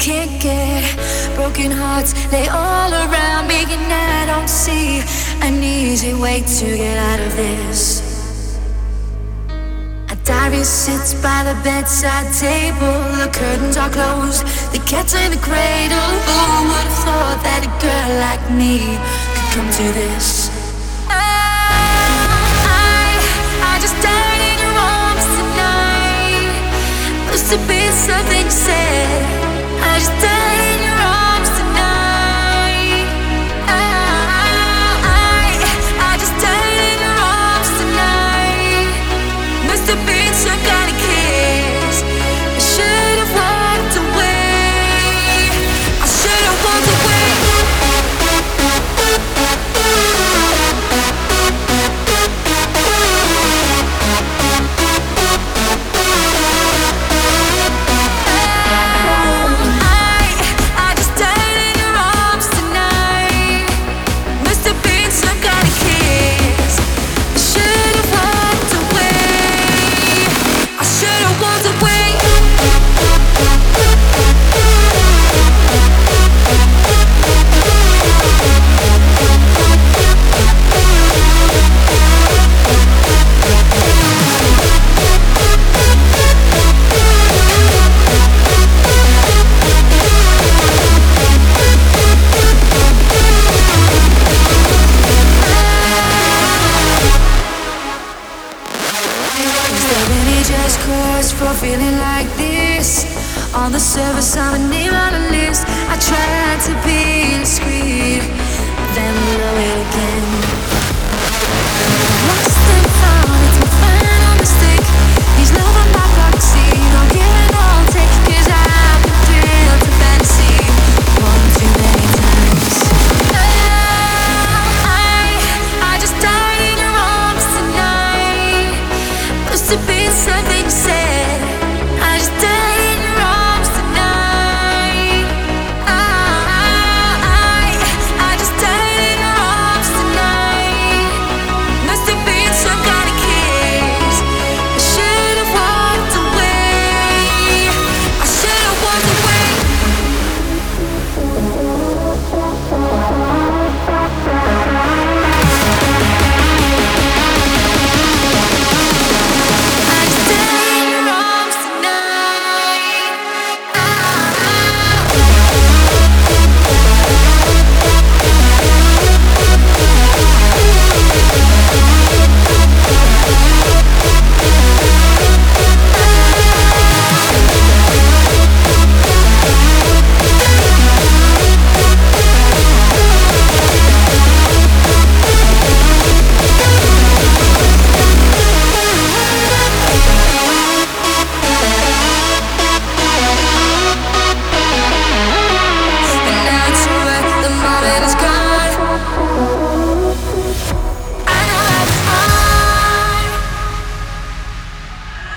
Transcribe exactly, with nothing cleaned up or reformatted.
can't get. Broken hearts lay all around me, and I don't see an easy way to get out of this. A diary sits by the bedside table. The curtains are closed, the cat's in the cradle. Who would have thought that a girl like me could come to this? I, I just died in your arms tonight. Must have been something you said.